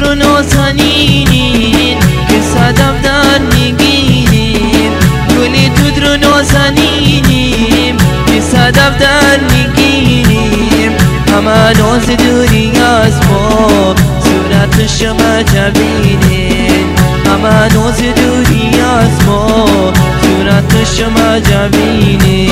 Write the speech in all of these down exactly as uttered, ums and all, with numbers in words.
رو نازنینین که صدف در میگیریم، گلی دود رو نازنینیم که صدف در میگیریم. همه ناز دوری از ما صورت شما جبینین، همه ناز دوری از ما صورت شما جبینین.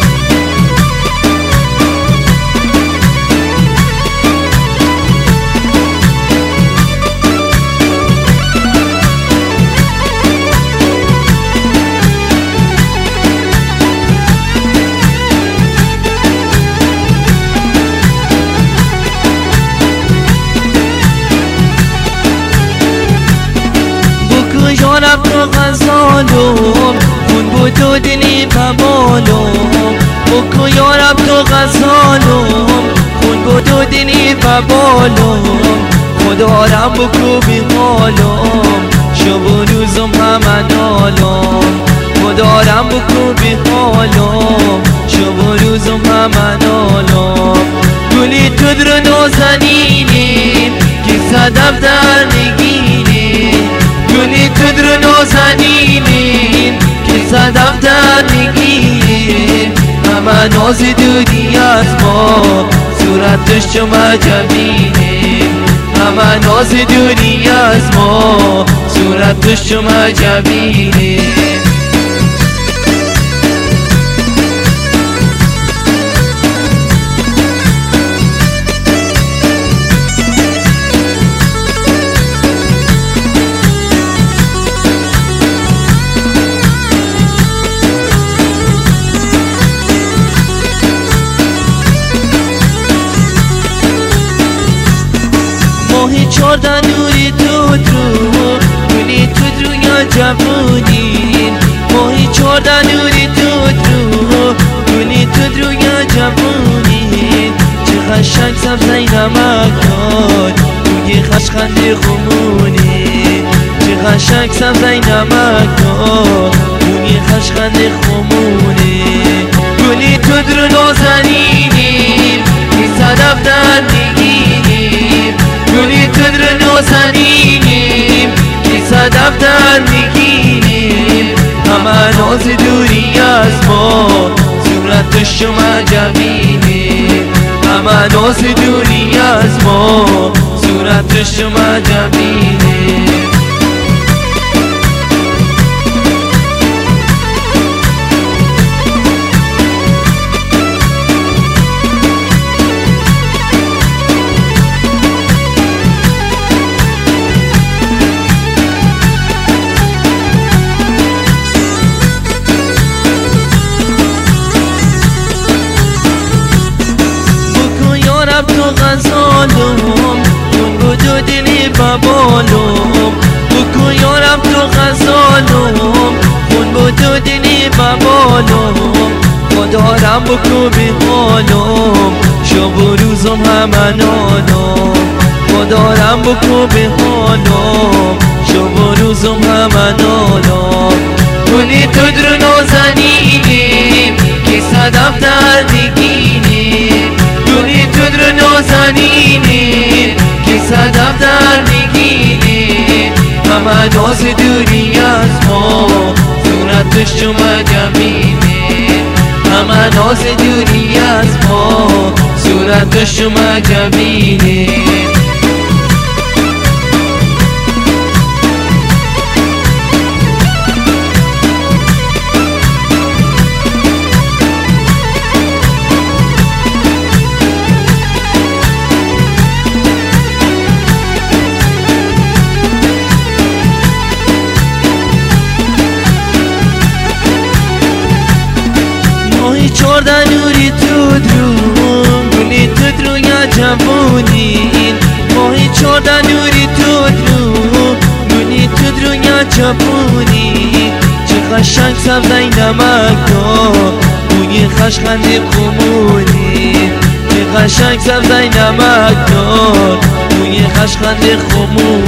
یارم تو غزالم خون بود و دلی ببالم، بکن یارم تو غزالم خون بود و دلی ببالم. خدا رم بکو بی حالم شب و روزم همه نالم، خدا رم بکو بی حالم شب و روزم همه نالم. گلی تو در نازنینیم که صدف در نگینیم، گلی تو در نازنینیم که صدف در نگیریم. همه ناز دودی از ما صورتش شما جبینیم، همه ناز دودی از ما صورتش شما جبینیم. ماهی چارده نوری تو درو گلی تو درو یا جوونین، ماهی چارده نوری تو درو گلی تو درو یا جوونین. چه قشنگ سبزی نمکان روی خشخند خمونی، چه قشنگ سبزی نمکان روی خشخند خمونی. گلی تو درو نازنینیم که صدف در نگیریم، گلی تو در نازنینیم که صدف در میگیریم. همه ناز دوری از ما صورت شما جبینیم، همه ناز دوری از ما صورت شما جبینیم. تو غزالم خون بود و دلی ببالم، بکن یارم تو غزالم خون بود و دلی ببالم. خدا رم بکو بی حالم شب و روزم همه نالم، خدا رم بکو بی حالم شب و روزم همه نالم. گلی تو در نازنینیم که صدف در نگینیم، گلی تو در نازنینیم که صدف در نگینیم. همه ناز دوری از ما صورت شما جبینیم، همه ناز دوری از ما صورت شما جبینیم. چارده نوری تو درو گلی تو درو یا جوونین، ماهی چارده نوری تو درو گلی تو درو یا جوونین. چه قشنگ سبزی نمکان روی خشخند خمونی، چه قشنگ سبزی نمکان روی خشخند خمونی.